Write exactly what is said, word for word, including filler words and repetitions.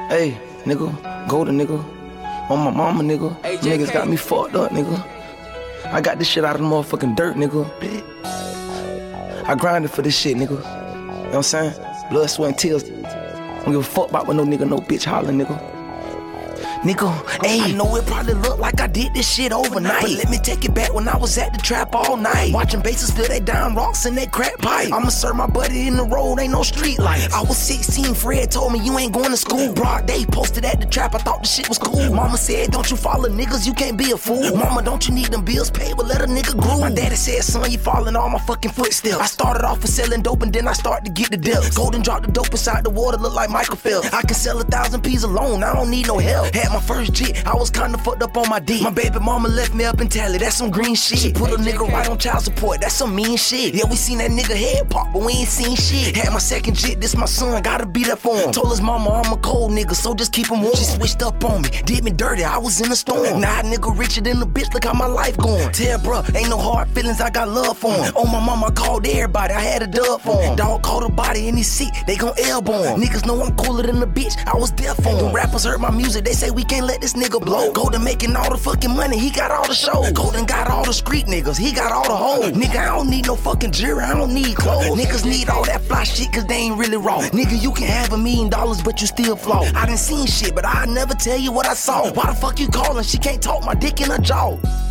Hey, nigga, golden nigga. On my mama, nigga. Hey, Niggas got me fucked up, nigga. I got this shit out of the motherfucking dirt, nigga. I grinded for this shit, nigga. You know what I'm saying? Blood, sweat, and tears. Don't give a fuck about what no nigga, no bitch hollering, nigga. Nigga, hey, I know it probably look like I did this shit overnight, but let me take it back when I was at the trap all night, watching bases fill they down rocks in that crack pipe. I'ma serve my buddy in the road, ain't no street lights. I was sixteen, Fred told me you ain't going to school. Broad day posted at the trap, I thought the shit was cool. Mama said, don't you follow niggas, you can't be a fool. Mama, don't you need them bills paid, but let a nigga groove. My daddy said, son, you following all my fucking footsteps. I started off with selling dope and then I started to get the deals. Golden dropped the dope inside the water, look like Michael Phelps. I can sell a thousand P's alone, I don't need no help. Had my first jit, I was kinda fucked up on my D. My baby mama left me up in Tally, that's some green shit. She put a nigga right on child support, that's some mean shit. Yeah, we seen that nigga head pop, but we ain't seen shit. Had my second jit, this my son, gotta be there for him. Told his mama I'm a cold nigga, so just keep him warm. She switched up on me, did me dirty, I was in a storm. Now nah, nigga richer than the bitch, look how my life going. Tell bruh, ain't no hard feelings, I got love for him. On my mama, I called everybody, I had a dub for him. Dog caught a body in his seat, they gon' elbow him. Niggas know I'm cooler than the bitch, I was there for him. The rappers heard my music, they say we can't let this nigga blow. Golden making all the fucking money, he got all the show. Golden got all the street niggas, he got all the hoes. Nigga, I don't need no fucking jewelry, I don't need clothes. Niggas need all that fly shit cause they ain't really raw. Nigga, you can have a million dollars but you still flow. I done seen shit but I never tell you what I saw. Why the fuck you calling? She can't talk, my dick in her jaw.